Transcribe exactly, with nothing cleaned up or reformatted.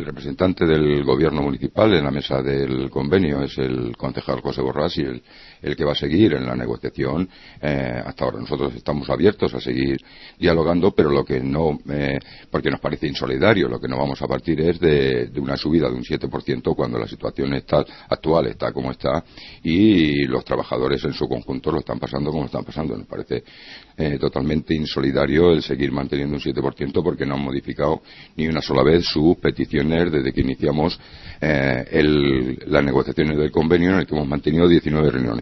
representante del gobierno municipal en la mesa del convenio es el concejal José Borrás y el, el que va a seguir en la negociación eh, hasta ahora. Nosotros estamos abiertos a seguir dialogando, pero lo que no, eh, porque nos parece insolidario, lo que no vamos a partir es de, de una subida de un siete por ciento cuando la situación está, actual está como está y los trabajadores en su conjunto lo están pasando como lo están pasando. Nos parece eh, totalmente insolidario el seguir manteniendo un siete por ciento porque no han modificado ni una sola vez sus peticiones desde que iniciamos eh, el, las negociaciones del convenio, en el que hemos mantenido diecinueve reuniones.